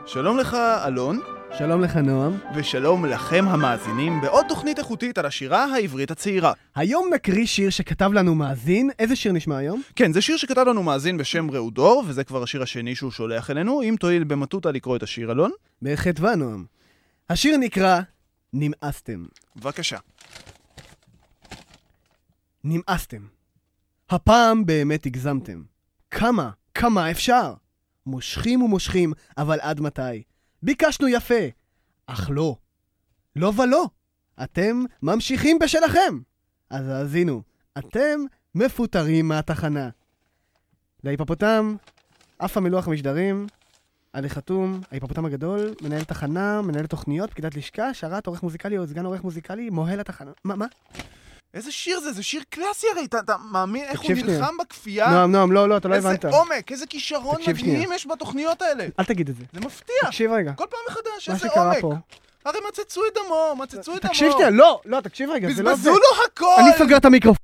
שלום לך אלון, שלום לך נועם. ושלום לכם המאזינים בעוד תוכנית איכותית על השירה העברית הצעירה. היום נקריא שיר שכתב לנו מאזין. איזה שיר נשמע היום? כן, זה שיר שכתב לנו מאזין בשם ראודור, וזה כבר השיר השני שהוא שולח אלינו. אם תואיל במטותא לקרוא את השיר אלון. בחטבה נועם. השיר נקרא נמאסתם. בבקשה. נמאסתם. הפעם באמת הגזמתם. כמה אפשר? מושכים ומושכים, אבל עד מתי? ביקשנו יפה, אך לא. לא ולא. אתם ממשיכים בשלכם. אז האזינו, אתם מפוטרים מהתחנה. להיפופוטם, אף המילוח המשדרים, עלי חתום, ההיפופוטם הגדול, מנהל תחנה, מנהל תוכניות, פקידת לשכה, שרת, עורך מוזיקלי או סגן עורך מוזיקלי, מוהל התחנה. מה? איזה שיר זה? זה שיר קלאסי הרי, אתה מאמין איך הוא תקשיב נלחם בכפייה? נועם, לא, אתה לא הבנת. איזה עומק, איזה כישרון מדהים יש בתוכניות האלה. אל תגיד את זה. זה מפתיע. תקשיב רגע. כל פעם מחדש, מה איזה שקרה עומק. פה. הרי מצצו את דמו. תקשיב שנייה, לא, תקשיב רגע, זה לא זה. בזבזו לו הכל. אני סוגר את המיקרופון.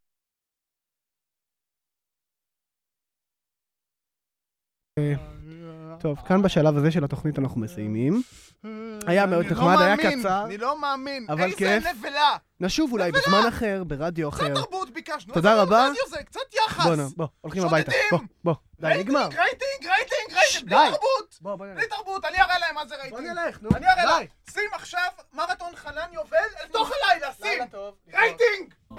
טוב, כאן בשלב הזה של התוכנית אנחנו מסיימים. היה מאוד נחמד, היה קצר. אני לא מאמין. אבל כיף. איזה נבלה. נשוב אולי בזמן אחר, ברדיו אחר. קצת תרבות ביקשנו. תודה רבה. רדיו זה, קצת יחס. בוא, הולכים הביתה. שודדים. בוא, די, נגמר. רייטינג, די. בלי תרבות. בוא נלך. בלי תרבות, אני אראה להם מה זה רייטינג. בוא נלך, נו. אני אראה די. להם. שים עכשיו מרתון חנן יובל אל תוך הלילה, שים. לילה טוב. רייטינג.